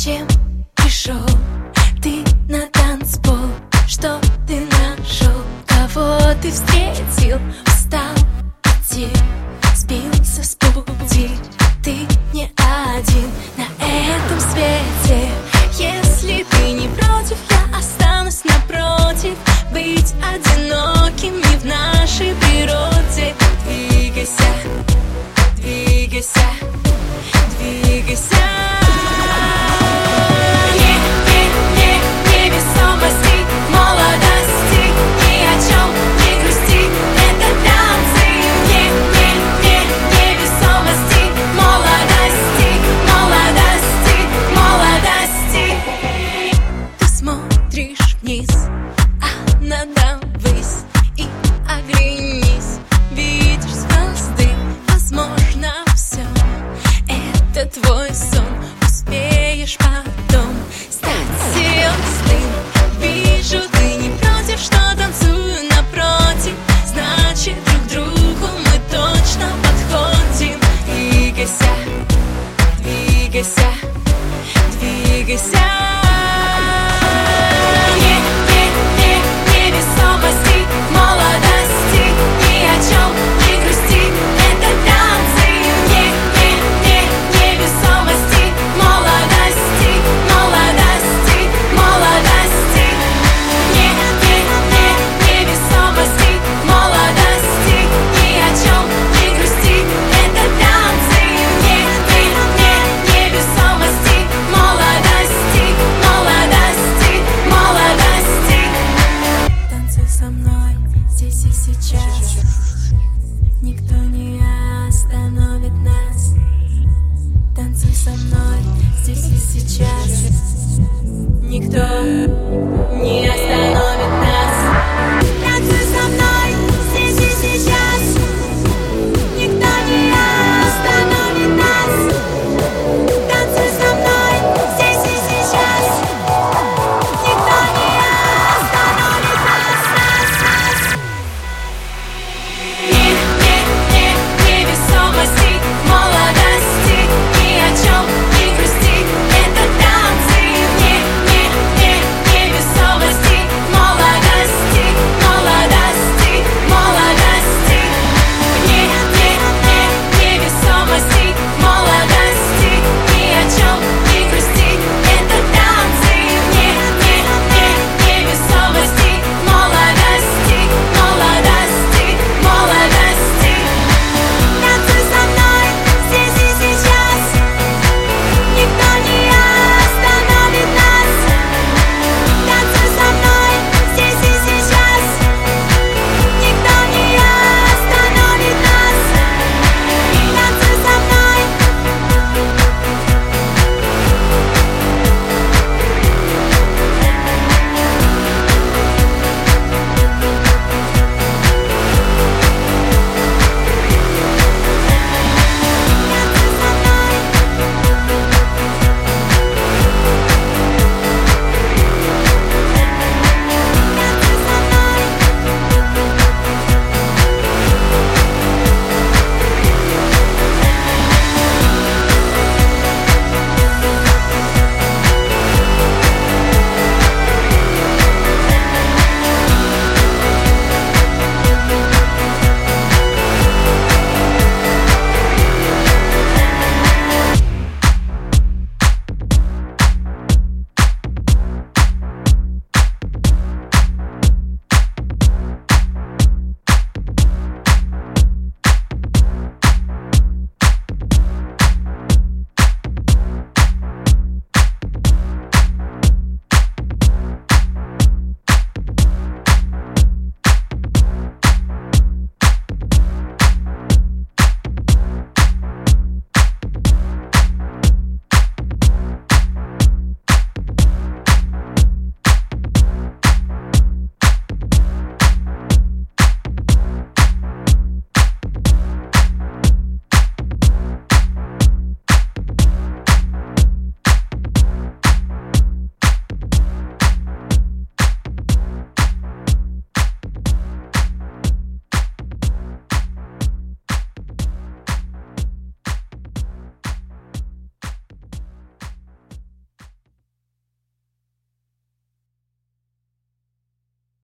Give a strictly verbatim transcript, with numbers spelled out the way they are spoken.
Зачем пришел ты на танцпол? Что ты нашел? Кого ты встретил? Устал идти, сбился с пути. Ты не один на этом свете. Если ты не против, я останусь напротив. Быть одинокими в нашей природе. Двигайся, двигайся, двигайся. А надо ввысь и оглянись. Видишь звезды, возможно, все это твой сон. Успеешь потом стать звездным. Вижу, ты не против, что танцую напротив. Значит, друг другу мы точно подходим. Двигайся, двигайся, двигайся.